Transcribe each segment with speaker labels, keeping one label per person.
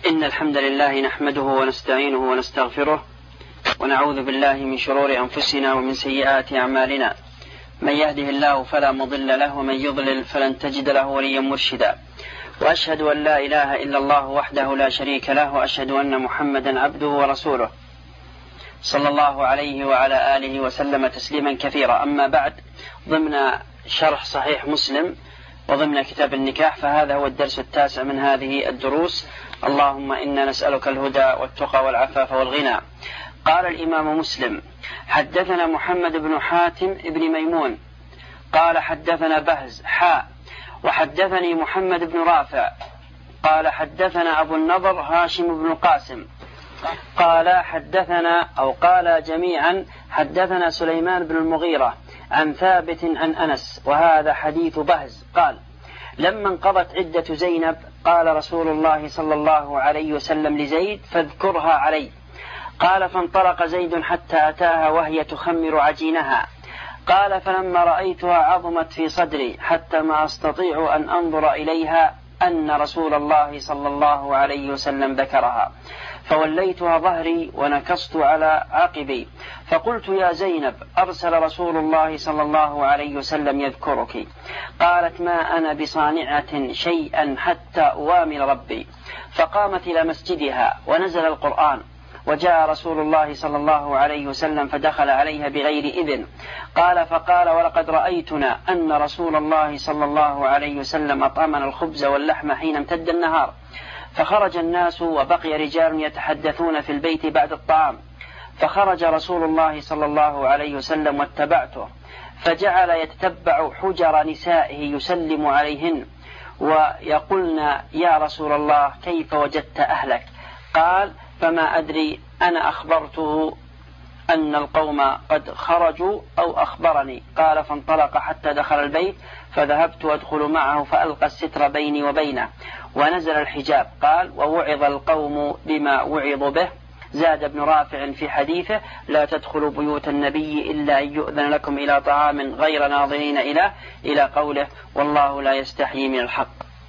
Speaker 1: إن الحمد لله نحمده ونستعينه ونستغفره ونعوذ بالله من شرور أنفسنا ومن سيئات أعمالنا. من يهده الله فلا مضل له ومن يضلل فلن تجد له وليا مرشدا. وأشهد أن لا إله إلا الله وحده لا شريك له وأشهد أن محمدا عبده ورسوله صلى الله عليه وعلى آله وسلم تسليما كثيرا. أما بعد، ضمن شرح صحيح مسلم وضمن كتاب النكاح، فهذا هو الدرس 9 من هذه الدروس. اللهم إنا نسألك الهدى والتقى والعفاف والغنى. قال الإمام مسلم: حدثنا محمد بن حاتم بن ميمون قال حدثنا بهز وحدثني محمد بن رافع قال حدثنا أبو النضر هاشم بن القاسم قال حدثنا أو قال جميعا حدثنا سليمان بن المغيرة عن ثابت عن أنس، وهذا حديث بهز. قال: لما انقضت عدة زينب قال رسول الله صلى الله عليه وسلم لزيد: فاذكرها علي. قال: فانطلق زيد حتى أتاها وهي تخمر عجينها. قال: فلما رأيتها عظمت في صدري حتى ما أستطيع أن أنظر إليها أن رسول الله صلى الله عليه وسلم ذكرها، فوليتها ظهري ونكصت على عقبي، فقلت: يا زينب، أرسل رسول الله صلى الله عليه وسلم يذكرك. قالت: ما أنا بصانعة شيئا حتى أوامر ربي. فقامت إلى مسجدها ونزل القرآن، وجاء رسول الله صلى الله عليه وسلم فدخل عليها بغير إذن. قال: فقال: ولقد رأيتنا أن رسول الله صلى الله عليه وسلم أطعمنا الخبز واللحم حين امتد النهار. فخرج الناس وبقي رجال يتحدثون في البيت بعد الطعام، فخرج رسول الله صلى الله عليه وسلم واتبعته، فجعل يتتبع حجر نسائه يسلم عليهن ويقولن: يا رسول الله، كيف وجدت أهلك؟ قال: فما أدري، أنا أخبرته أن القوم قد خرجوا أو أخبرني. قال: فانطلق حتى دخل البيت، فذهبت أدخل معه فألقى الستر بيني وبينه ونزل الحجاب. قال: ووعظ القوم بما وعظوا به. زاد ابن رافع في حديثه: لا تدخلوا بيوت النبي إلا أن يؤذن لكم إلى طعام غير ناظرين إلى قوله: والله لا يستحيي من الحق.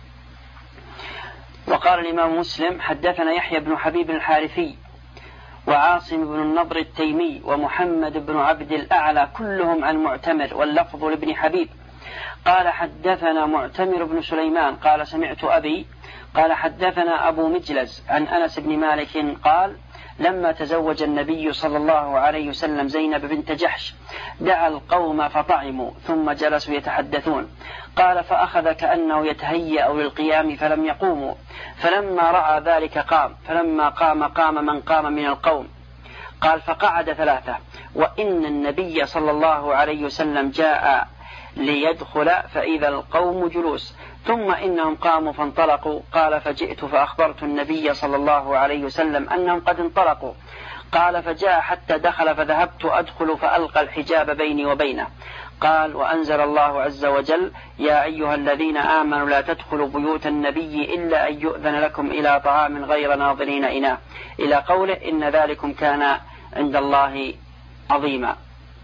Speaker 1: وقال الإمام مسلم: حدثنا يحيى بن حبيب الحارثي وعاصم بن النضر التيمي ومحمد بن عبد الأعلى كلهم عن معتمر، واللفظ لابن حبيب. قال: حدثنا معتمر بن سليمان قال: سمعت أبي قال: حدثنا أبو مجلز عن أنس بن مالك قال: لما تزوج النبي صلى الله عليه وسلم زينب بنت جحش دعا القوم فطعموا ثم جلسوا يتحدثون. قال: فأخذ كأنه يتهيأ للقيام فلم يقوموا، فلما رأى ذلك قام، فلما قام من قام من القوم. قال: فقعد 3، وإن النبي صلى الله عليه وسلم جاء ليدخل فإذا القوم جلوس، ثم إنهم قاموا فانطلقوا. قال: فجئت فأخبرت النبي صلى الله عليه وسلم أنهم قد انطلقوا. قال: فجاء حتى دخل فذهبت أدخل فألقى الحجاب بيني وبينه. قال: وأنزل الله عز وجل: يا أيها الذين آمنوا لا تدخلوا بيوت النبي إلا أن يؤذن لكم إلى طعام غير ناظرين إناه، إلى قوله: إن ذلكم كان عند الله عظيما.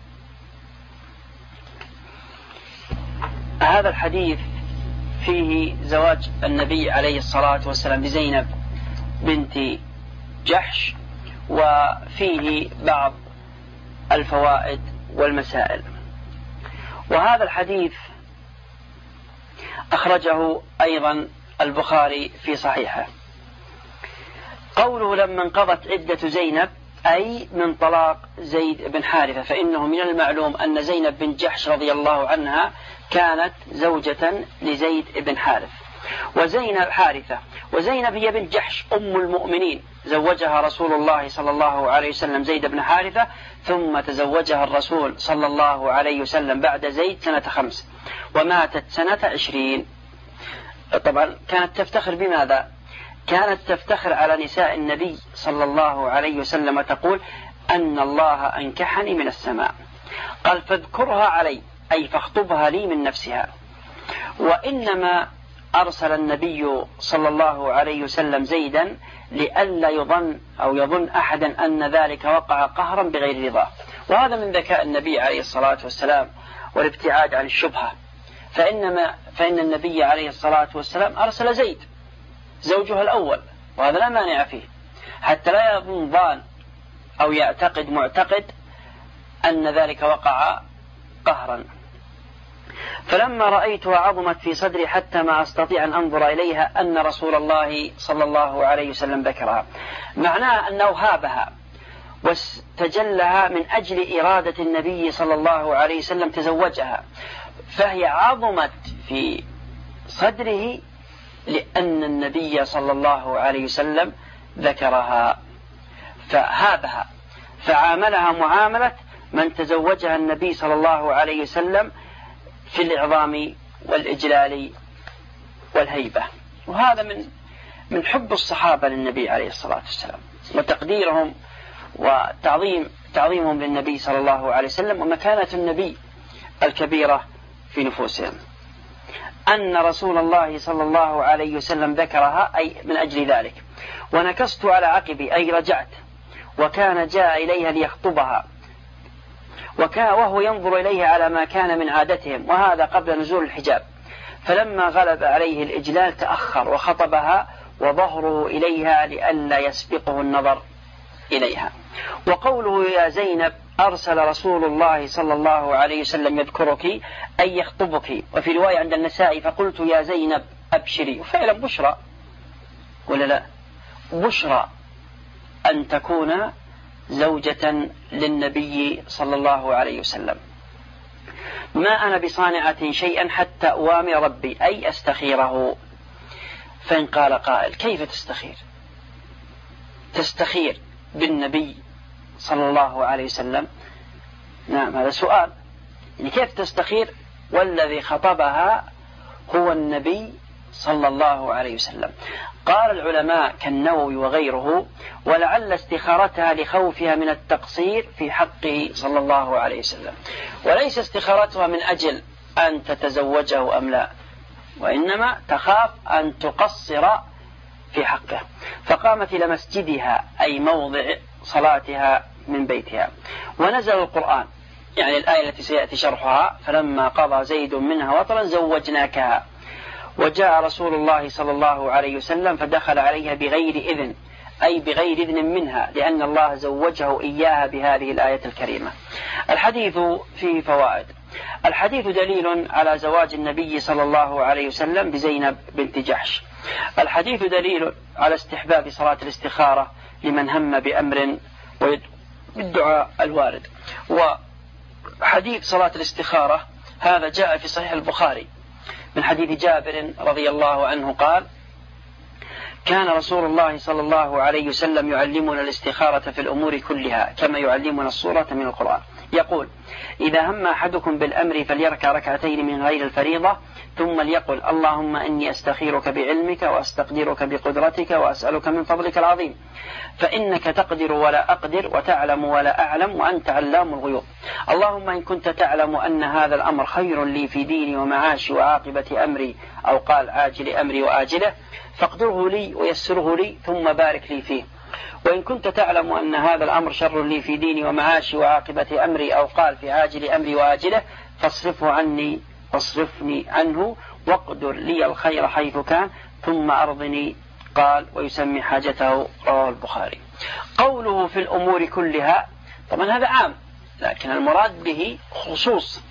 Speaker 1: هذا الحديث فيه زواج النبي عليه الصلاة والسلام بزينب بنت جحش، وفيه بعض الفوائد والمسائل. وهذا الحديث أخرجه أيضا البخاري في صحيحه. قوله: لما انقضت عدة زينب، أي من طلاق زيد بن حارثة، فإنه من المعلوم أن زينب بن جحش رضي الله عنها كانت زوجة لزيد بن حارث، وزينب هي بنت جحش أم المؤمنين، زوجها رسول الله صلى الله عليه وسلم زيد بن حارثة، ثم تزوجها الرسول صلى الله عليه وسلم بعد زيد سنة 5، وماتت سنة 20. طبعا كانت تفتخر بماذا؟ كانت تفتخر على نساء النبي صلى الله عليه وسلم، تقول: أن الله أنكحني من السماء. قال: فاذكرها علي، أي فاخطبها لي من نفسها. وإنما أرسل النبي صلى الله عليه وسلم زيدا لئلا يظن أحدا أن ذلك وقع قهرا بغير رضاه، وهذا من ذكاء النبي عليه الصلاة والسلام والابتعاد عن الشبهة. فإن النبي عليه الصلاة والسلام أرسل زيد زوجها الأول وهذا لا مانع فيه، حتى لا يظن ظان أو يعتقد معتقد أن ذلك وقع قهرا. فلما رأيتها عظمت في صدري حتى ما أستطيع أن أنظر إليها أن رسول الله صلى الله عليه وسلم ذكرها، معناه أنه هابها واستجلها من أجل إرادة النبي صلى الله عليه وسلم تزوجها، فهي عظمت في صدره لأن النبي صلى الله عليه وسلم ذكرها، فهابها، فعاملها معاملة من تزوجها النبي صلى الله عليه وسلم في الإعظام والإجلال والهيبة. وهذا من حب الصحابة للنبي عليه الصلاة والسلام وتقديرهم وتعظيمهم للنبي صلى الله عليه وسلم ومكانة النبي الكبيرة في نفوسهم، أن رسول الله صلى الله عليه وسلم ذكرها أي من أجل ذلك. ونكست على عقبي أي رجعت، وكان جاء إليها ليخطبها وهو ينظر إليها على ما كان من عادتهم، وهذا قبل نزول الحجاب، فلما غلب عليه الإجلال تأخر وخطبها وظهره إليها لئلا يسبقه النظر إليها. وقوله يا زينب أرسل رسول الله صلى الله عليه وسلم يذكرك أي يخطبك، وفي رواية عند النسائي فقلت يا زينب أبشري، وفعلا بشرى ولا لا؟ بشرى أن تكون زوجة للنبي صلى الله عليه وسلم. ما أنا بصانعة شيئا حتى أوامر ربي أي أستخيره. فإن قال قائل كيف تستخير بالنبي صلى الله عليه وسلم؟ نعم، هذا سؤال، يعني كيف تستخير والذي خطبها هو النبي صلى الله عليه وسلم؟ قال العلماء كالنووي وغيره ولعل استخارتها لخوفها من التقصير في حقه صلى الله عليه وسلم، وليس استخارتها من أجل أن تتزوجه أم لا، وإنما تخاف أن تقصر في حقه، فقامت إلى مسجدها أي موضع صلاتها من بيتها. ونزل القرآن، يعني الآية التي سيأتي شرحها، فلما قضى زيد منها وطرا زوجناكها. وجاء رسول الله صلى الله عليه وسلم فدخل عليها بغير إذن أي بغير إذن منها، لأن الله زوجه إياها بهذه الآية الكريمة. الحديث فيه فوائد. الحديث دليل على زواج النبي صلى الله عليه وسلم بزينب بنت جحش. الحديث دليل على استحباب صلاة الاستخارة لمن هم بأمر بالدعاء الوارد. وحديث صلاة الاستخارة هذا جاء في صحيح البخاري من حديث جابر رضي الله عنه قال كان رسول الله صلى الله عليه وسلم يعلمنا الاستخارة في الأمور كلها كما يعلمنا السورة من القرآن. يقول إذا هم أحدكم بالأمر فليركع ركعتين من غير الفريضة ثم ليقل اللهم إني أستخيرك بعلمك وأستقدرك بقدرتك وأسألك من فضلك العظيم فإنك تقدر ولا أقدر وتعلم ولا أعلم وأنت علام الغيوب. اللهم إن كنت تعلم أن هذا الأمر خير لي في ديني ومعاشي وعاقبة أمري أو قال عاجل أمري وآجله فاقدره لي ويسره لي ثم بارك لي فيه. وإن كنت تعلم أن هذا الأمر شر لي في ديني ومعاشي وعاقبة أمري أو قال في عاجل أمري وآجله فاصرفه عني واصرفني عنه واقدر لي الخير حيث كان ثم أرضني. قال ويسمي حاجته. رواه البخاري. قوله في الأمور كلها طبعا هذا عام لكن المراد به خصوص.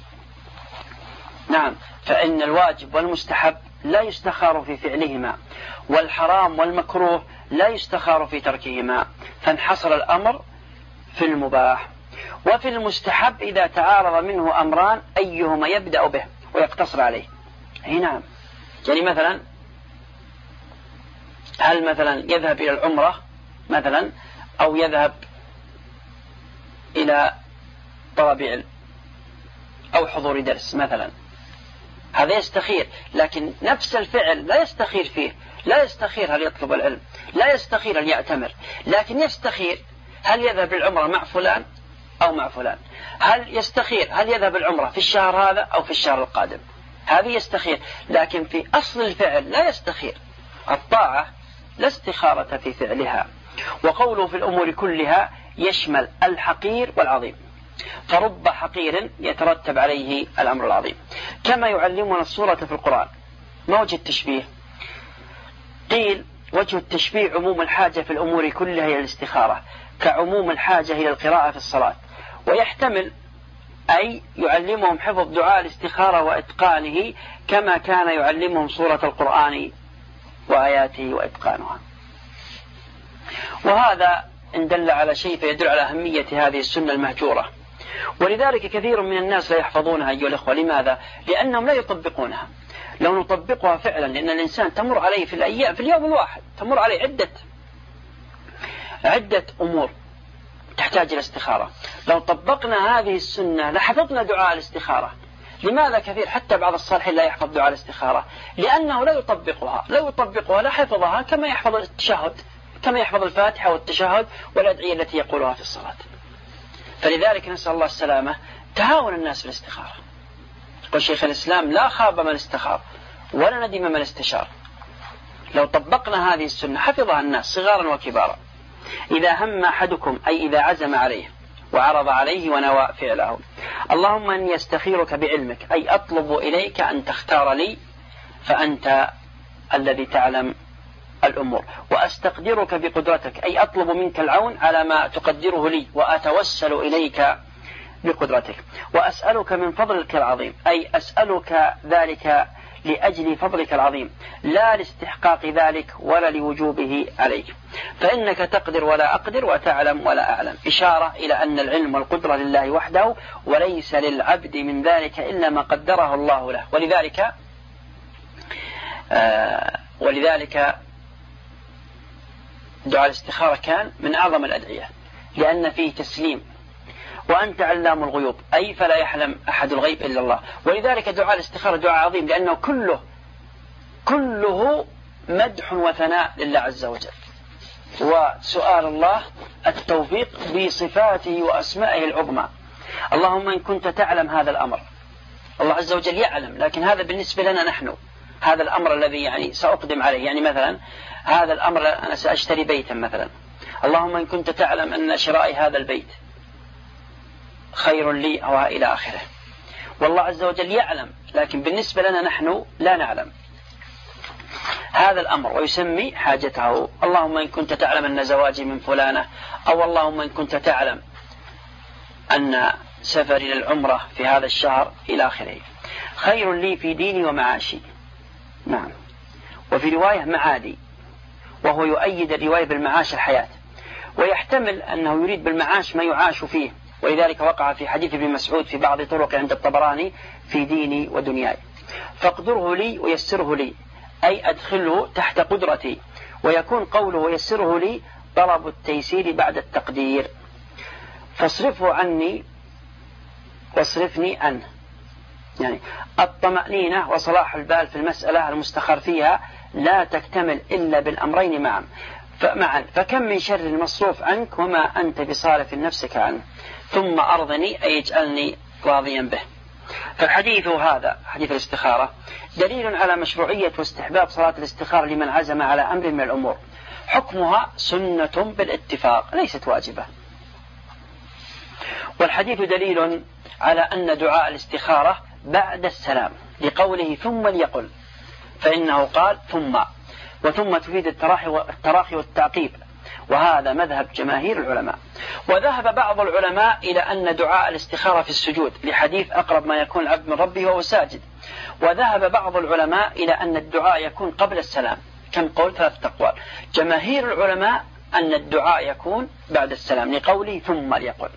Speaker 1: نعم، فإن الواجب والمستحب لا يستخار في فعلهما والحرام والمكروه لا يستخار في تركهما، فانحصر الأمر في المباح. وفي المستحب إذا تعارض منه أمران أيهما يبدأ به ويقتصر عليه. نعم، يعني مثلا هل مثلا يذهب إلى العمرة مثلا أو يذهب إلى طلب علم أو حضور درس مثلا، هذا يستخير، لكن نفس الفعل لا يستخير فيه، لا يستخير هل يطلب العلم، لا يستخير هل يأتمر، لكن يستخير هل يذهب العمرة مع فلان أو مع فلان، هل يستخير هل يذهب العمرة في الشهر هذا أو في الشهر القادم، هذه يستخير. لكن في أصل الفعل لا يستخير. الطاعة لا استخارة في فعلها. وقوله في الأمور كلها يشمل الحقير والعظيم، فرب حقير يترتب عليه الأمر العظيم. كما يعلمنا السورة في القرآن. ما وجه التشبيه؟ قيل وجه التشبيه عموم الحاجة في الأمور كلها هي الاستخارة، كعموم الحاجة إلى القراءة في الصلاة. ويحتمل أي يعلمهم حفظ دعاء الاستخارة وإتقانه كما كان يعلمهم سورة القرآن وآياته وإتقانها. وهذا إن دل على شيء فيدل على أهمية هذه السنة المهجورة. ولذلك كثير من الناس لا يحفظونها أيها الأخوة. لماذا؟ لأنهم لا يطبقونها. لو نطبقها فعلا، لأن الإنسان تمر عليه في اليوم الواحد تمر عليه عدة أمور تحتاج إلى استخارة. لو طبقنا هذه السنة لحفظنا دعاء الاستخارة. لماذا كثير حتى بعض الصالحين لا يحفظ دعاء الاستخارة؟ لأنه لا يطبقها لا حفظها كما يحفظ التشهد، كما يحفظ الفاتحة والتشهد والأدعية التي يقولها في الصلاة. فلذلك نسأل الله السلامة. تهاون الناس في الاستخارة. يقول شيخ الإسلام: لا خاب من استخار ولا ندم من استشار. لو طبقنا هذه السنة حفظها الناس صغارا وكبارا. إذا هم أحدكم أي إذا عزم عليه وعرض عليه ونوى فعله: اللهم أني أستخيرك بعلمك، أي أطلب إليك أن تختار لي فأنت الذي تعلم الأمور، وأستقدرك بقدرتك، أي أطلب منك العون على ما تقدره لي، وأتوسل إليك بقدرتك، وأسألك من فضلك العظيم، أي أسألك ذلك لأجل فضلك العظيم لا لاستحقاق ذلك ولا لوجوبه عليك، فإنك تقدر ولا أقدر وتعلم ولا أعلم. إشارة إلى أن العلم والقدرة لله وحده، وليس للعبد من ذلك إلا ما قدره الله له. ولذلك دعاء الاستخارة كان من أعظم الأدعية، لأن فيه تسليم، وأنت علام الغيوب، أي فلا يحلم أحد الغيب إلا الله. ولذلك دعاء الاستخارة دعاء عظيم، لأنه كله مدح وثناء لله عز وجل، وسؤال الله التوفيق بصفاته وأسمائه العظمى. اللهم إن كنت تعلم هذا الأمر، الله عز وجل يعلم، لكن هذا بالنسبة لنا نحن، هذا الأمر الذي سأقدم عليه، مثلا هذا الأمر أنا سأشتري بيتا مثلا، اللهم إن كنت تعلم أن شرائي هذا البيت خير لي أو إلى آخره. والله عز وجل يعلم، لكن بالنسبة لنا نحن لا نعلم هذا الأمر، ويسمي حاجته: اللهم إن كنت تعلم أن زواجي من فلانة، أو اللهم إن كنت تعلم أن سفري للعمرة في هذا الشهر إلى آخره خير لي في ديني ومعاشي. نعم. وفي رواية معادي، وهو يؤيد الرواية بالمعاش الحياة، ويحتمل أنه يريد بالمعاش ما يعاش فيه، ولذلك وقع في حديث ابن مسعود في بعض طرق عند الطبراني: في ديني ودنياي، فاقدره لي ويسره لي، أي أدخله تحت قدرتي. ويكون قوله ويسره لي طلب التيسير بعد التقدير. فاصرفه عني واصرفني عنه، الطمأنينة وصلاح البال في المسألة المستخار فيها لا تكتمل إلا بالأمرين معا، فكم من شر المصروف عنك وما أنت بصارف نفسك عنه، ثم أرضني أي اجعلني راضيا به. فالحديث هذا حديث الاستخارة دليل على مشروعية واستحباب صلاة الاستخارة لمن عزم على أمر من الأمور، حكمها سنة بالاتفاق ليست واجبة. والحديث دليل على أن دعاء الاستخارة بعد السلام، لقوله ثم ليقل، فإنه قال ثم، وثم تفيد التراخي والتعقيب، وهذا مذهب جماهير العلماء. وذهب بعض العلماء إلى أن دعاء الاستخارة في السجود، لحديث أقرب ما يكون العبد من ربه وهو ساجد. وذهب بعض العلماء إلى أن الدعاء يكون قبل السلام. كم قول؟ 3 أقوال. جماهير العلماء أن الدعاء يكون بعد السلام، لقوله ثم ليقل.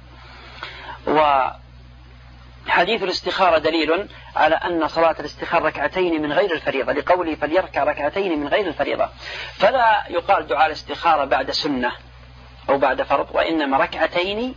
Speaker 1: وحديث الاستخارة دليل على أن صلاة الاستخارة ركعتين من غير الفريضة، لقوله فليركع ركعتين من غير الفريضة، فلا يقال دعاء الاستخارة بعد سنة أو بعد فرض، وإنما ركعتين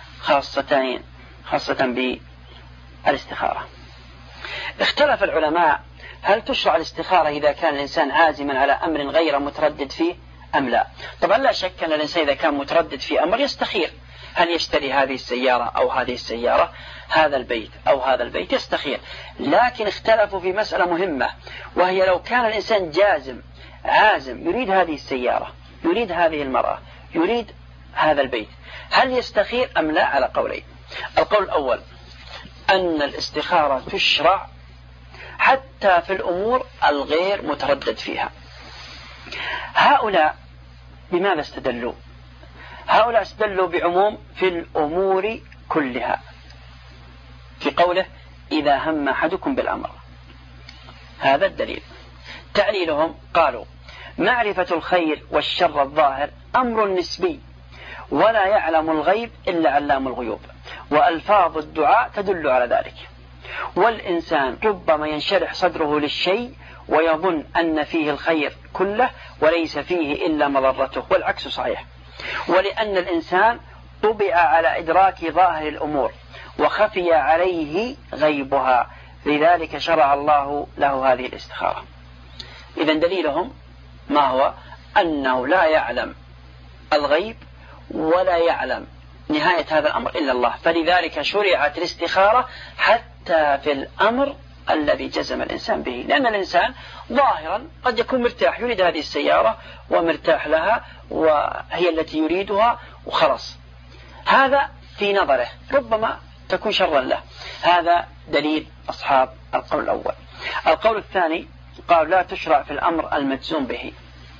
Speaker 1: خاصة بالاستخارة. اختلف العلماء هل تشرع الاستخارة إذا كان الإنسان عازما على أمر غير متردد فيه أم لا. طبعا لا شك أن الإنسان إذا كان متردد في أمر يستخير، هل يشتري هذه السيارة أو هذه السيارة، هذا البيت أو هذا البيت، يستخير. لكن اختلفوا في مسألة مهمة، وهي لو كان الإنسان عازم يريد هذه السيارة، يريد هذه المرأة، يريد هذا البيت، هل يستخير أم لا؟ على قولين. القول الأول أن الاستخارة تشرع حتى في الأمور الغير متردد فيها، هؤلاء بماذا استدلوا؟ هؤلاء استدلوا بعموم في الأمور كلها، في قوله إذا هم أحدكم بالأمر، هذا الدليل. تعليلهم قالوا معرفة الخير والشر الظاهر أمر نسبي، ولا يعلم الغيب إلا علام الغيوب، وألفاظ الدعاء تدل على ذلك. والإنسان ربما ينشرح صدره للشيء ويظن أن فيه الخير كله وليس فيه إلا مضرته، والعكس صحيح. ولأن الإنسان طبع على إدراك ظاهر الأمور وخفي عليه غيبها، لذلك شرع الله له هذه الاستخارة. إذن دليلهم ما هو؟ أنه لا يعلم الغيب ولا يعلم نهاية هذا الأمر إلا الله، فلذلك شرعت الاستخارة حتى في الأمر الذي جزم الإنسان به. لأن الإنسان ظاهرا قد يكون مرتاح، يريد هذه السيارة ومرتاح لها وهي التي يريدها وخلص، هذا في نظره ربما تكون شرا له. هذا دليل أصحاب القول الأول. القول الثاني قال لا تشرع في الأمر المجزوم به،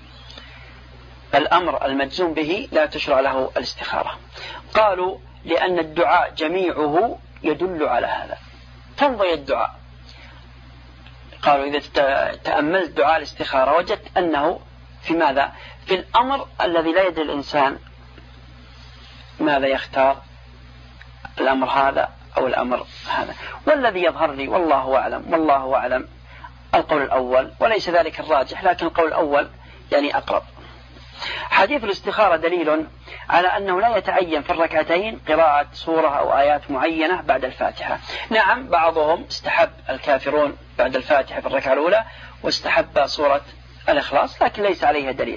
Speaker 1: الأمر المجزوم به لا تشرع له الاستخارة. قالوا لأن الدعاء جميعه يدل على هذا. تنظر الدعاء، قالوا إذا تأملت دعاء الاستخارة وجدت أنه في ماذا؟ في الأمر الذي لا يدري الإنسان ماذا يختار، الأمر هذا أو الأمر هذا. والذي يظهر لي والله أعلم، والله أعلم القول الأول، وليس ذلك الراجح، لكن القول الأول يعني أقرب. حديث الاستخارة دليل على أنه لا يتعين في الركعتين قراءة سورة أو آيات معينة بعد الفاتحة. نعم بعضهم استحب الكافرون بعد الفاتحة في الركعة الأولى واستحب سورة الإخلاص، لكن ليس عليها دليل.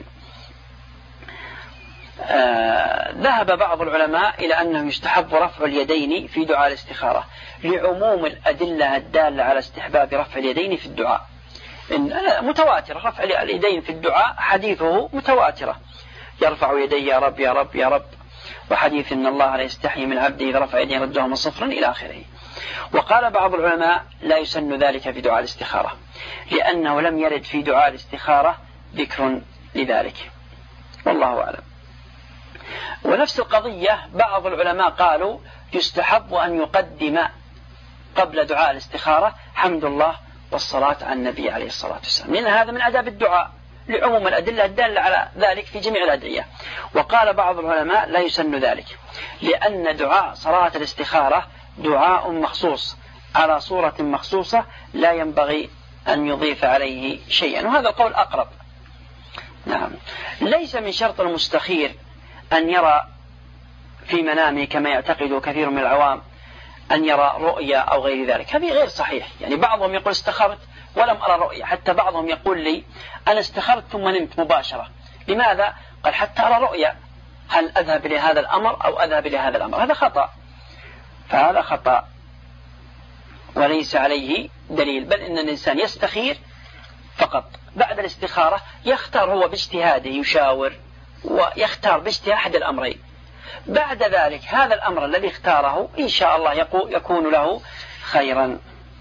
Speaker 1: ذهب بعض العلماء إلى أنه يستحب رفع اليدين في دعاء الاستخارة لعموم الأدلة الدالة على استحباب رفع اليدين في الدعاء. متواترة، رفع اليدين في الدعاء حديثه متواترة، يرفع يديه يا رب يا رب يا رب، وحديث إن الله لا يستحي من عبده إذا رفع يديه ردهما صفرا إلى آخره. وقال بعض العلماء لا يسن ذلك في دعاء الاستخارة لأنه لم يرد في دعاء الاستخارة ذكر لذلك، والله أعلم. ونفس القضية بعض العلماء قالوا يستحب أن يقدم قبل دعاء الاستخارة حمد الله والصلاة على النبي عليه الصلاة والسلام، لأن هذا من آداب الدعاء لعموم الأدلة الدالة على ذلك في جميع الأدعية. وقال بعض العلماء لا يسن ذلك لأن دعاء صلاة الاستخارة دعاء مخصوص على صورة مخصوصة لا ينبغي أن يضيف عليه شيئا، وهذا القول أقرب. نعم، ليس من شرط المستخير أن يرى في منامه كما يعتقد كثير من العوام أن يرى رؤيا أو غير ذلك، هذه غير صحيح. يعني بعضهم يقول استخرت ولم أرى رؤيا، حتى بعضهم يقول لي أنا استخرت ثم نمت مباشرة. لماذا؟ قال حتى أرى رؤيا، هل أذهب لهذا الأمر أو أذهب لهذا الأمر؟ هذا خطأ، فهذا خطأ وليس عليه دليل، بل إن الإنسان يستخير فقط بعد الاستخارة، يختار هو باجتهاده، يشاور ويختار باجتهاد أحد الأمرين. بعد ذلك هذا الأمر الذي اختاره إن شاء الله يكون له خيرا.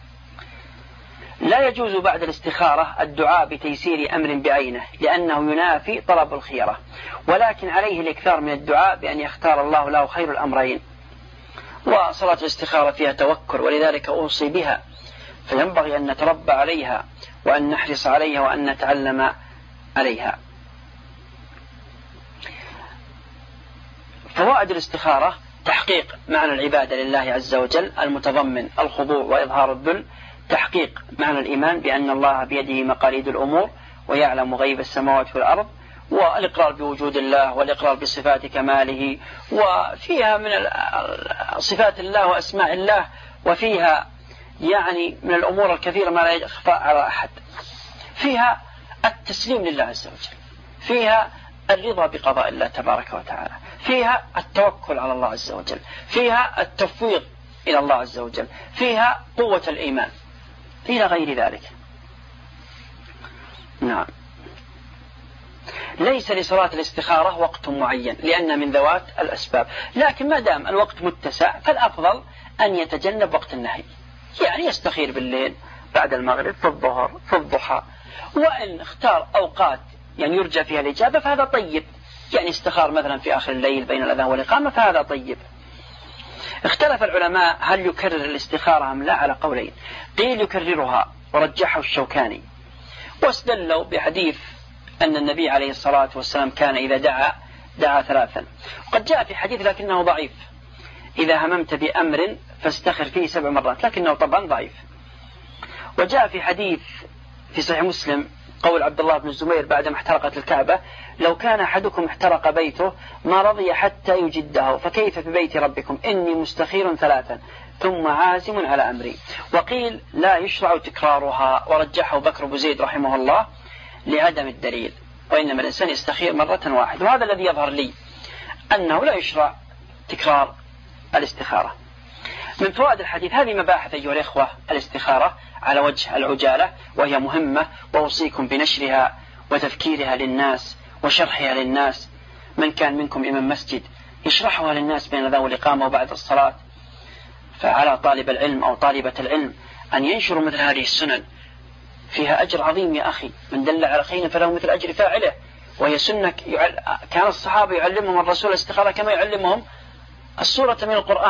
Speaker 1: لا يجوز بعد الاستخارة الدعاء بتيسير أمر بعينه لأنه ينافي طلب الخيرة، ولكن عليه الإكثار من الدعاء بأن يختار الله له خير الأمرين. وصلاة الاستخارة فيها توكل، ولذلك أوصي بها، فينبغي أن نتربى عليها وأن نحرص عليها وأن نتعلم عليها. فوائد الاستخارة: تحقيق معنى العبادة لله عز وجل المتضمن الخضوع وإظهار الذل، تحقيق معنى الإيمان بأن الله بيده مقاليد الأمور ويعلم غيب السماوات والأرض، والإقرار بوجود الله والإقرار بصفات كماله، وفيها من صفات الله وأسماء الله، وفيها يعني من الأمور الكثيرة ما لا يخفى على أحد. فيها التسليم لله عز وجل، فيها الرضا بقضاء الله تبارك وتعالى، فيها التوكل على الله عز وجل، فيها التفويض إلى الله عز وجل، فيها قوة الإيمان إلى غير ذلك. نعم. ليس لصلاة الاستخارة وقت معين لأن من ذوات الأسباب، لكن ما دام الوقت متسع فالأفضل أن يتجنب وقت النهي، يعني يستخير بالليل بعد المغرب، في الظهر، في الضحى. وإن اختار أوقات يعني يرجى فيها الإجابة فهذا طيب، يعني استخار مثلا في آخر الليل بين الأذان والإقامة فهذا طيب. اختلف العلماء هل يكرر الاستخارة أم لا على قولين. قيل يكررها ورجحه الشوكاني، واستدلوا بحديث أن النبي عليه الصلاة والسلام كان إذا دعا ثلاثا، وقد جاء في حديث لكنه ضعيف: إذا هممت بأمر فاستخر فيه 7 مرات، لكنه طبعا ضعيف. وجاء في حديث في صحيح مسلم قول عبد الله بن الزبير بعدما احترقت الكعبة: لو كان أحدكم احترق بيته ما رضي حتى يجده، فكيف ببيت ربكم؟ إني مستخير 3 ثم عازم على أمري. وقيل لا يشرع تكرارها، ورجحه بكر بن زيد رحمه الله لعدم الدليل، وإنما الإنسان يستخير مرة واحدة. وهذا الذي يظهر لي أنه لا يشرع تكرار الاستخارة. من فوائد الحديث هذه مباحث أيها الإخوة الاستخارة على وجه العجالة، وهي مهمة، وأوصيكم بنشرها وتذكيرها للناس وشرحها للناس. من كان منكم إمام مسجد يشرحها للناس بين الأذان والإقامة وبعد الصلاة، فعلى طالب العلم أو طالبة العلم أن ينشروا مثل هذه السنن، فيها أجر عظيم يا أخي. من دل على خير فله مثل أجر فاعله، وهي سنة كان الصحابة يعلمهم الرسول الاستخارة كما يعلمهم السورة من القرآن.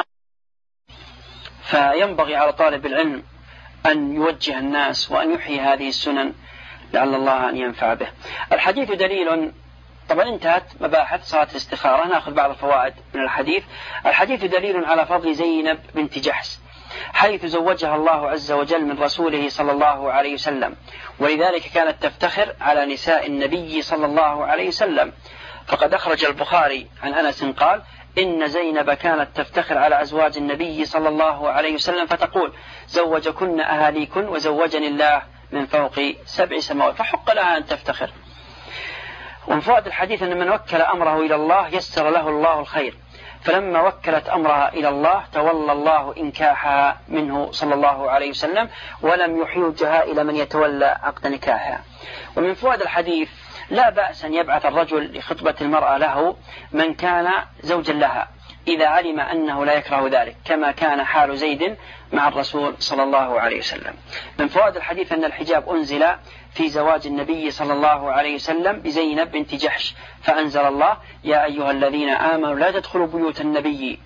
Speaker 1: فينبغي على طالب العلم أن يوجه الناس وأن يحيي هذه السنن لعل الله أن ينفع به. الحديث دليل، طبعا انتهت مباحث صلاة الاستخارة، نأخذ بعض الفوائد من الحديث. الحديث دليل على فضل زينب بنت جحش، حيث زوجها الله عز وجل من رسوله صلى الله عليه وسلم، ولذلك كانت تفتخر على نساء النبي صلى الله عليه وسلم. فقد أخرج البخاري عن أنس قال: إن زينب كانت تفتخر على أزواج النبي صلى الله عليه وسلم فتقول: زوجكن أهاليكن وزوجني الله من فوق 7 سماوات، فحق لها أن تفتخر. ومن فوائد الحديث أن من وكل أمره إلى الله يسر له الله الخير، فلما وكلت أمرها إلى الله تولى الله إنكاحها منه صلى الله عليه وسلم، ولم يحوجها إلى من يتولى عقد نكاحها. ومن فوائد الحديث لا بأس أن يبعث الرجل لخطبة المرأة له من كان زوجا لها إذا علم أنه لا يكره ذلك، كما كان حال زيد مع الرسول صلى الله عليه وسلم. من فوائد الحديث أن الحجاب أنزل في زواج النبي صلى الله عليه وسلم بزينب بنت جحش، فأنزل الله: يا أيها الذين آمنوا لا تدخلوا بيوت النبي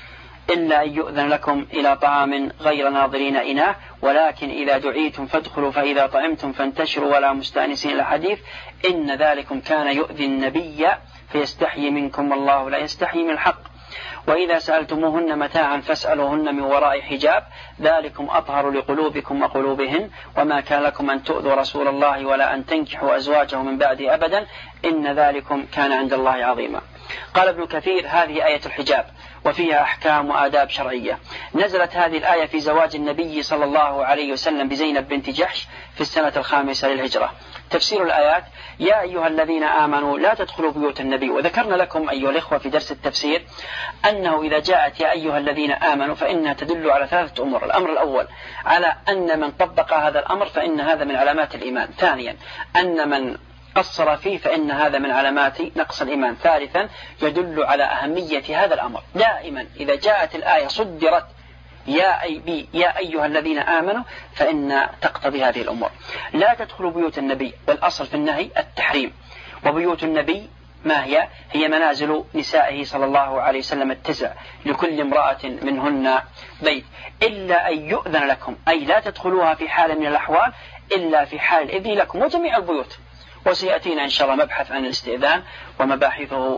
Speaker 1: إلا أن يؤذن لكم إلى طعام غير ناظرين إناه، ولكن إذا دعيتم فادخلوا فإذا طعمتم فانتشروا ولا مستأنسين. الحديث: إن ذلكم كان يؤذي النبي فيستحيي منكم والله لا يستحيي من الحق. وإذا سألتموهن متاعا فاسألوهن من وراء حجاب ذلكم أطهر لقلوبكم وقلوبهن، وما كان لكم أن تؤذوا رسول الله ولا أن تنكحوا أزواجه من بعده أبدا، إن ذلكم كان عند الله عظيما. قال ابن كثير: هذه آية الحجاب وفيها أحكام وآداب شرعية. نزلت هذه الآية في زواج النبي صلى الله عليه وسلم بزينب بنت جحش في السنة 5 للهجرة. تفسير الآيات: يا أيها الذين آمنوا لا تدخلوا بيوت النبي. وذكرنا لكم أيها الإخوة في درس التفسير أنه إذا جاءت يا أيها الذين آمنوا فإنها تدل على 3 أمور. الأمر الأول على أن من طبق هذا الأمر فإن هذا من علامات الإيمان. ثانيا أن من قصر فيه فإن هذا من علامات نقص الإيمان. ثالثا يدل على أهمية هذا الأمر. دائما إذا جاءت الآية صدرت يا أيها الذين آمنوا فإن تقتضي هذه الأمور. لا تدخلوا بيوت النبي، والأصل في النهي التحريم. وبيوت النبي ما هي؟ هي منازل نسائه صلى الله عليه وسلم 9، لكل امرأة منهن بيت، إلا أن يؤذن لكم، أي لا تدخلوها في حال من الأحوال إلا في حال الإذن لكم، وجميع البيوت. وسيأتينا إن شاء الله مبحث عن الاستئذان ومباحثه،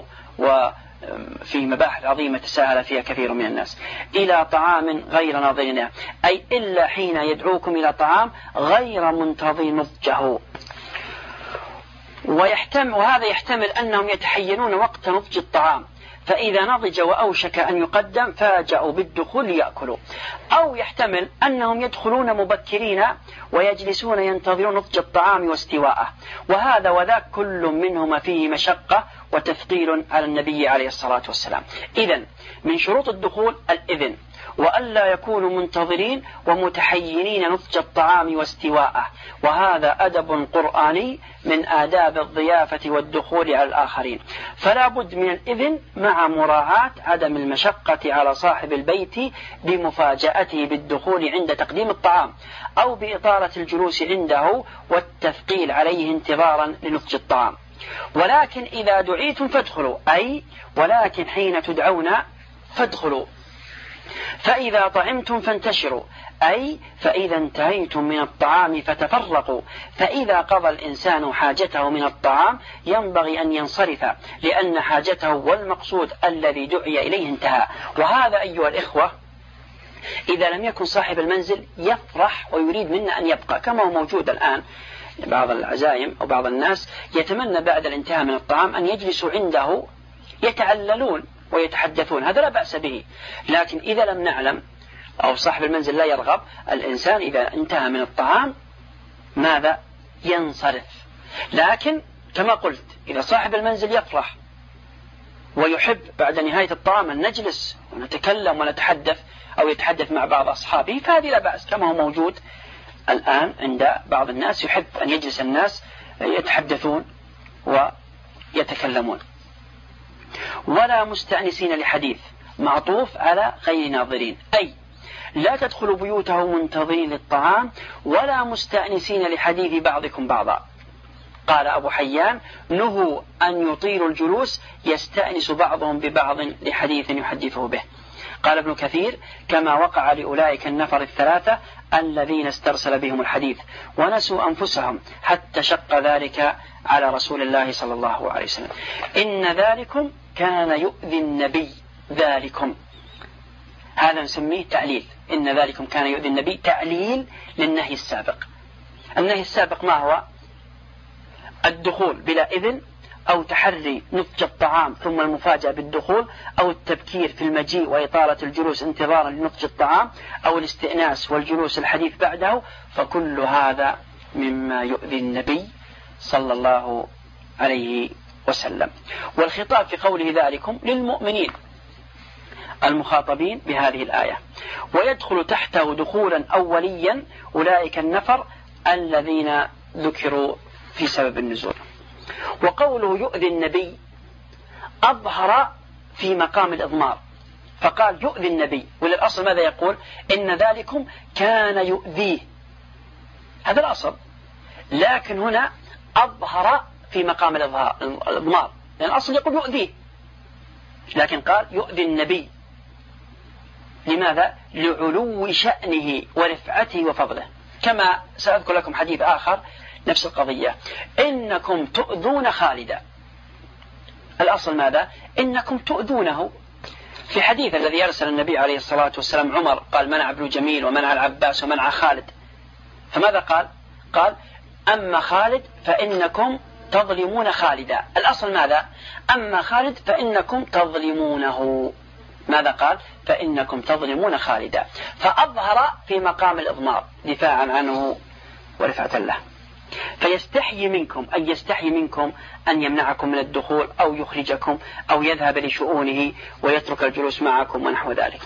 Speaker 1: وفي مباحث عظيمة تساهل فيها كثير من الناس. إلى طعام غير ناظرين، أي إلا حين يدعوكم إلى طعام غير منتظر نضجه. وهذا يحتمل أنهم يتحينون وقت نضج الطعام، فإذا نضج وأوشك أن يقدم فاجأوا بالدخول يأكلوا. أو يحتمل أنهم يدخلون مبكرين ويجلسون ينتظرون نضج الطعام واستواءه، وهذا وذاك كل منهما فيه مشقة وتثقيل على النبي عليه الصلاة والسلام. إذن من شروط الدخول الإذن، وألا يكونوا منتظرين ومتحينين نضج الطعام واستواءه، وهذا أدب قرآني من آداب الضيافة والدخول على الآخرين. فلا بد من الإذن مع مراعاة عدم المشقة على صاحب البيت بمفاجأته بالدخول عند تقديم الطعام، أو بإطالة الجلوس عنده والتثقيل عليه انتظارا لنضج الطعام. ولكن إذا دعيتم فادخلوا، أي ولكن حين تدعون فادخلوا. فإذا طعمتم فانتشروا، أي فإذا انتهيتم من الطعام فتفرقوا. فإذا قضى الإنسان حاجته من الطعام ينبغي أن ينصرف، لأن حاجته والمقصود الذي دعي إليه انتهى. وهذا أيها الإخوة إذا لم يكن صاحب المنزل يفرح ويريد منا أن يبقى، كما هو موجود الآن بعض العزائم أو بعض الناس يتمنى بعد الانتهاء من الطعام أن يجلسوا عنده يتعللون ويتحدثون، هذا لا بأس به. لكن إذا لم نعلم أو صاحب المنزل لا يرغب، الإنسان إذا انتهى من الطعام ماذا؟ ينصرف. لكن كما قلت إذا صاحب المنزل يفرح ويحب بعد نهاية الطعام أن نجلس ونتكلم ونتحدث أو يتحدث مع بعض أصحابه فهذه لا بأس، كما هو موجود الآن عند بعض الناس يحب أن يجلس الناس يتحدثون ويتكلمون. ولا مستأنسين لحديث، معطوف على غير ناظرين، أي لا تدخلوا بيوته منتظرين للطعام ولا مستأنسين لحديث بعضكم بعضا. قال أبو حيان: نهوا أن يطيلوا الجلوس يستأنس بعضهم ببعض لحديث يحدثه به. قال ابن كثير: كما وقع لأولئك النفر الثلاثة الذين استرسل بهم الحديث ونسوا أنفسهم حتى شق ذلك على رسول الله صلى الله عليه وسلم. إن ذلكم كان يؤذي النبي، ذلكم هذا نسميه تعليل، إن ذلكم كان يؤذي النبي، تعليل للنهي السابق. النهي السابق ما هو؟ الدخول بلا إذن، أو تحري نضج الطعام ثم المفاجأة بالدخول، أو التبكير في المجيء وإطالة الجلوس انتظارا لنضج الطعام، أو الاستئناس والجلوس الحديث بعده، فكل هذا مما يؤذي النبي صلى الله عليه وسلم. والخطاب في قوله ذلكم للمؤمنين المخاطبين بهذه الآية، ويدخل تحته دخولا أوليا أولئك النفر الذين ذكروا في سبب النزول. وقوله يؤذي النبي أظهر في مقام الإضمار، فقال يؤذي النبي، وللأصل ماذا يقول؟ إن ذلكم كان يؤذيه، هذا الأصل. لكن هنا أظهر في مقام الإضمار، لأن الأصل يقول يؤذيه، لكن قال يؤذي النبي. لماذا؟ لعلو شأنه ورفعته وفضله. كما سأذكر لكم حديث آخر نفس القضية: إنكم تؤذون خالدا. الأصل ماذا؟ إنكم تؤذونه. في حديث الذي يرسل النبي عليه الصلاة والسلام عمر قال: منع ابن جميل ومنع العباس ومنع خالد. فماذا قال؟ قال: أما خالد فإنكم تظلمون خالدا. الأصل ماذا؟ أما خالد فإنكم تظلمونه. ماذا قال؟ فإنكم تظلمون خالدا. فأظهر في مقام الإضمار دفاعا عنه ورفعة له. فيستحيي منكم، أي يستحيي منكم أن يمنعكم من الدخول أو يخرجكم أو يذهب لشؤونه ويترك الجلوس معكم ونحو ذلك.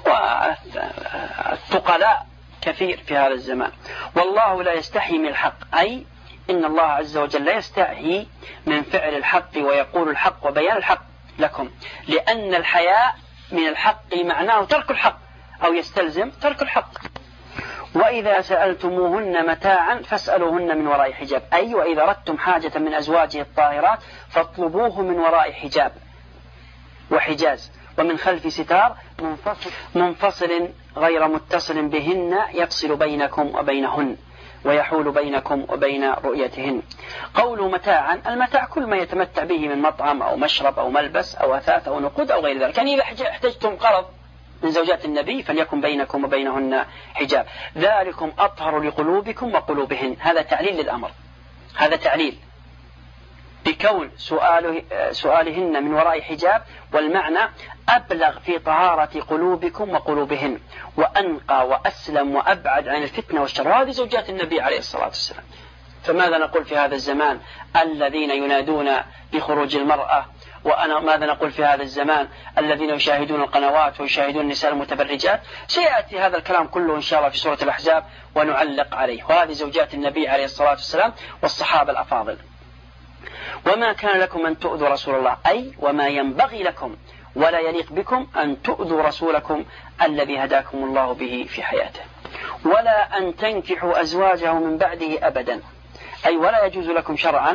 Speaker 1: والثقلاء كثير في هذا الزمان. والله لا يستحيي من الحق، أي إن الله عز وجل لا يستحيي من فعل الحق ويقول الحق وبيان الحق لكم، لأن الحياء من الحق معناه ترك الحق أو يستلزم ترك الحق. وإذا سألتموهن متاعا فاسألوهن من وراء حجاب، أي وإذا أردتم حاجة من أزواجه الطاهرات فاطلبوه من وراء حجاب وحجاز ومن خلف ستار منفصل غير متصل بهن يفصل بينكم وبينهن ويحول بينكم وبين رؤيتهن. قوله متاعا، المتاع كل ما يتمتع به من مطعم أو مشرب أو ملبس أو أثاث أو نقود أو غير ذلك. يعني إذا احتجتم قرض من زوجات النبي فليكن بينكم وبينهن حجاب، ذلكم أطهر لقلوبكم وقلوبهن. هذا تعليل للأمر، هذا تعليل بكون سؤالهن من وراء حجاب، والمعنى أبلغ في طهارة قلوبكم وقلوبهن وأنقى وأسلم وأبعد عن الفتنة والشر. هذه زوجات النبي عليه الصلاة والسلام. فماذا نقول في هذا الزمان الذين ينادون بخروج المرأة؟ وأنا ماذا نقول في هذا الزمان الذين يشاهدون القنوات ويشاهدون النساء المتبرجات؟ سيأتي هذا الكلام كله إن شاء الله في سورة الأحزاب ونعلق عليه. وهذه زوجات النبي عليه الصلاة والسلام والصحابة الأفاضل. وما كان لكم أن تؤذوا رسول الله، أي وما ينبغي لكم ولا يليق بكم أن تؤذوا رسولكم الذي هداكم الله به في حياته، ولا أن تنكحوا أزواجه من بعده أبدا، أي ولا يجوز لكم شرعا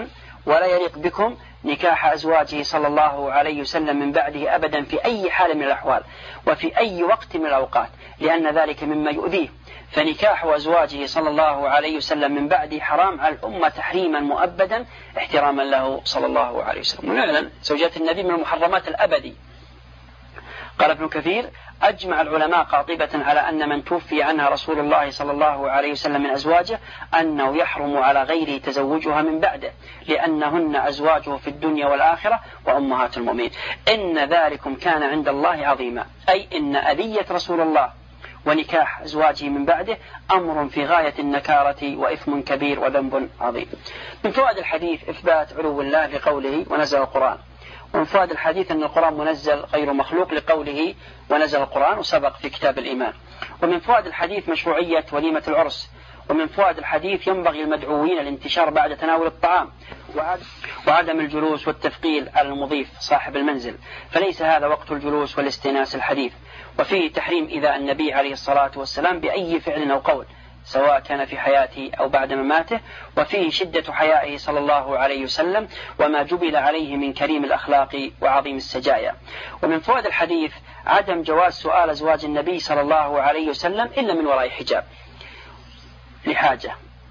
Speaker 1: ولا يليق بكم نكاح أزواجه صلى الله عليه وسلم من بعده أبدا في أي حال من الأحوال وفي أي وقت من الأوقات، لأن ذلك مما يؤذيه. فنكاح أزواجه صلى الله عليه وسلم من بعده حرام على الأمة تحريما مؤبدا احتراما له صلى الله عليه وسلم. ونعلم زوجات النبي من المحرمات الأبدي. قال ابن كثير: أجمع العلماء قاطبة على أن من توفي عنها رسول الله صلى الله عليه وسلم من أزواجه أنه يحرم على غيره تزوجها من بعده، لأنهن أزواجه في الدنيا والآخرة وأمهات المؤمنين. إن ذلكم كان عند الله عظيما، أي إن أذية رسول الله ونكاح أزواجه من بعده أمر في غاية النكارة وإثم كبير وذنب عظيم. من فوائد الحديث إثبات علو الله لقوله ونزل القرآن. ومن فوائد الحديث أن القرآن منزل غير مخلوق لقوله ونزل القرآن وسبق في كتاب الإيمان. ومن فوائد الحديث مشروعية وليمة العرس. ومن فوائد الحديث ينبغي المدعوين الانتشار بعد تناول الطعام وعدم الجلوس والتثقيل على المضيف صاحب المنزل، فليس هذا وقت الجلوس والاستئناس الحديث. وفيه تحريم إذا النبي عليه الصلاة والسلام بأي فعل أو قول سواء كان في حياته أو بعد مماته. وفيه شدة حيائه صلى الله عليه وسلم وما جبل عليه من كريم الأخلاق وعظيم السجايا. ومن فوائد الحديث عدم جواز سؤال أزواج النبي صلى الله عليه وسلم إلا من وراء حجاب لحاجة،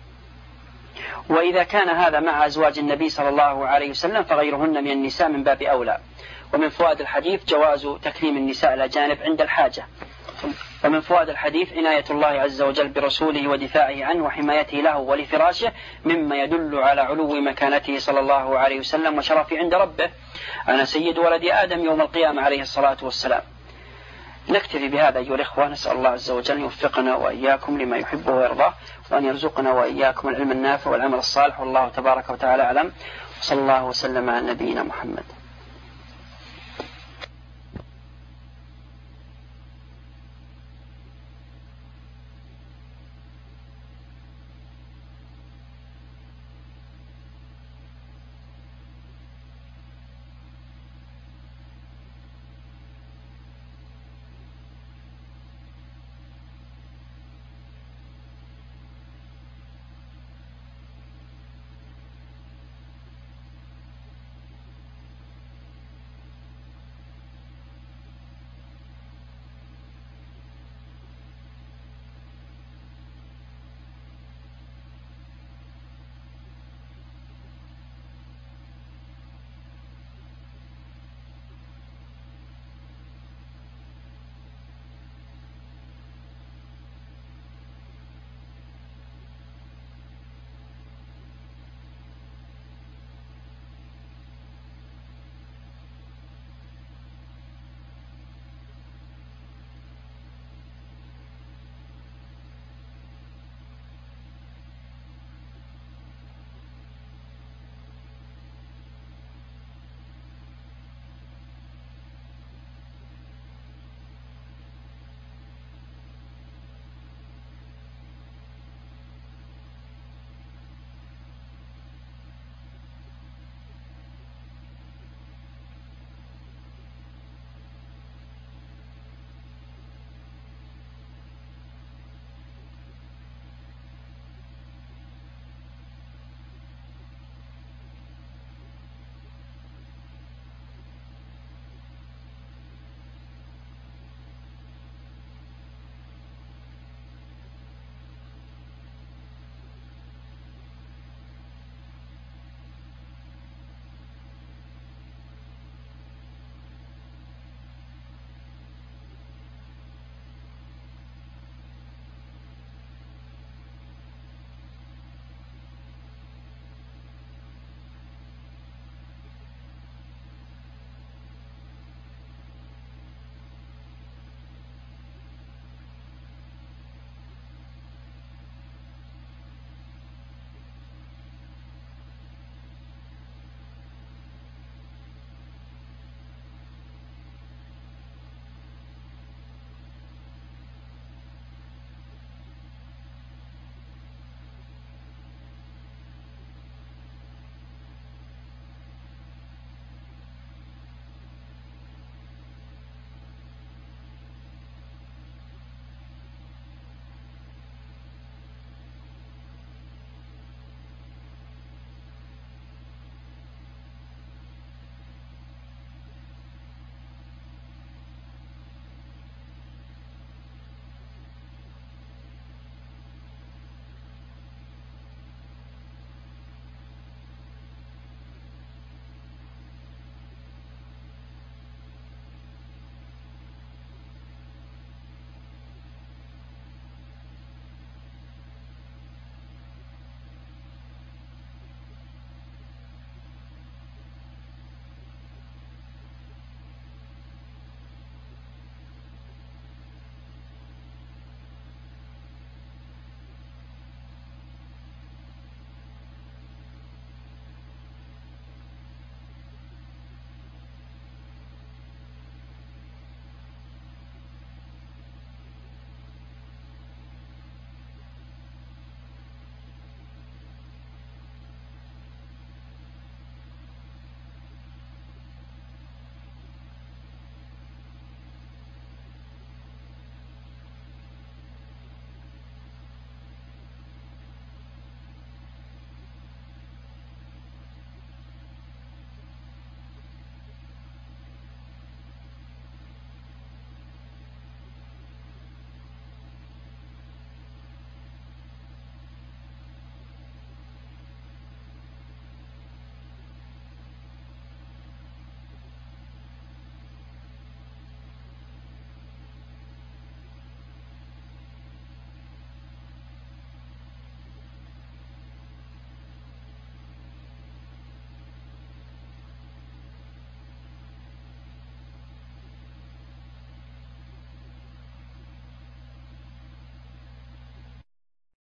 Speaker 1: وإذا كان هذا مع أزواج النبي صلى الله عليه وسلم فغيرهن من النساء من باب أولى. ومن فوائد الحديث جواز تكريم النساء الأجانب عند الحاجة. ومن فوائد الحديث عناية الله عز وجل برسوله ودفاعه عنه وحمايته له ولفراشه، مما يدل على علو مكانته صلى الله عليه وسلم وشرفه عند ربه. أنا سيد ولد آدم يوم القيامة عليه الصلاة والسلام. نكتفي بهذا أيها الإخوة، نسأل الله عز وجل أن يوفقنا وإياكم لما يحبه ويرضاه، وأن يرزقنا وإياكم العلم النافع والعمل الصالح، والله تبارك وتعالى أعلم. وصلى الله وسلم على نبينا محمد.